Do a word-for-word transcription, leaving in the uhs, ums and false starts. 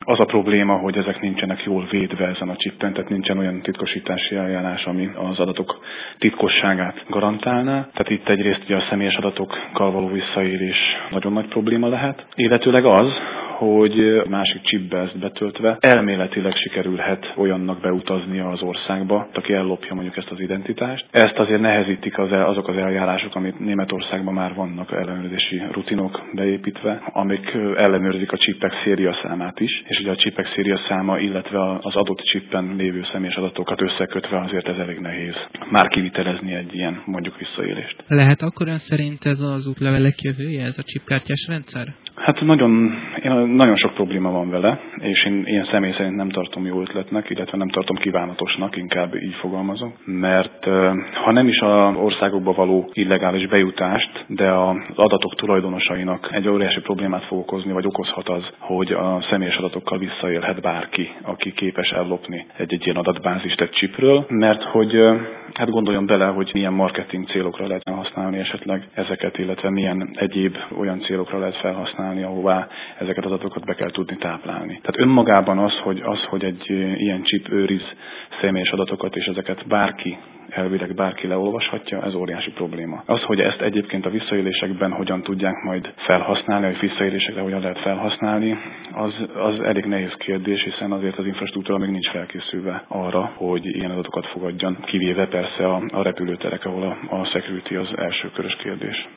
Az a probléma, hogy ezek nincsenek jól védve ezen a csippen, tehát nincsen olyan titkosítási eljárás, ami az adatok titkosságát garantálná. Tehát itt egyrészt ugye a személyes adatokkal való visszaélés nagyon nagy probléma lehet. Illetőleg az, hogy másik chipbe ezt betöltve elméletileg sikerülhet olyannak beutaznia az országba, aki ellopja mondjuk ezt az identitást. Ezt azért nehezítik az el, azok az eljárások, amit Németországban már vannak ellenőrzési rutinok beépítve, amik ellenőrzik a chipek szériaszámát is, és ugye a chipek szériaszáma, illetve az adott chippen lévő személyes adatokat összekötve azért ez elég nehéz már kivitelezni egy ilyen mondjuk visszaélést. Lehet akkor ön szerint ez az útlevelek jövője, ez a chipkártyás rendszer? Hát nagyon, nagyon sok probléma van vele, és én, én személy szerint nem tartom jó ötletnek, illetve nem tartom kívánatosnak, inkább így fogalmazom, mert ha nem is az országokba való illegális bejutást, de az adatok tulajdonosainak egy óriási problémát fog okozni, vagy okozhat az, hogy a személyes adatokkal visszaélhet bárki, aki képes ellopni egy-egy ilyen adatbázist egy chipről, mert hogy hát gondoljon bele, hogy milyen marketing célokra lehetne használni esetleg ezeket, illetve milyen egyéb olyan célokra lehet felhasználni, ahová ezeket az adatokat be kell tudni táplálni. Tehát önmagában az, hogy, az, hogy egy ilyen chip őriz személyes adatokat, és ezeket bárki, elvileg bárki leolvashatja, ez óriási probléma. Az, hogy ezt egyébként a visszaélésekben hogyan tudják majd felhasználni, vagy visszaélésekre hogyan lehet felhasználni, az, az elég nehéz kérdés, hiszen azért az infrastruktúra még nincs felkészülve arra, hogy ilyen adatokat fogadjon, kivéve persze a, a repülőterek, ahol a, a security az első körös kérdés.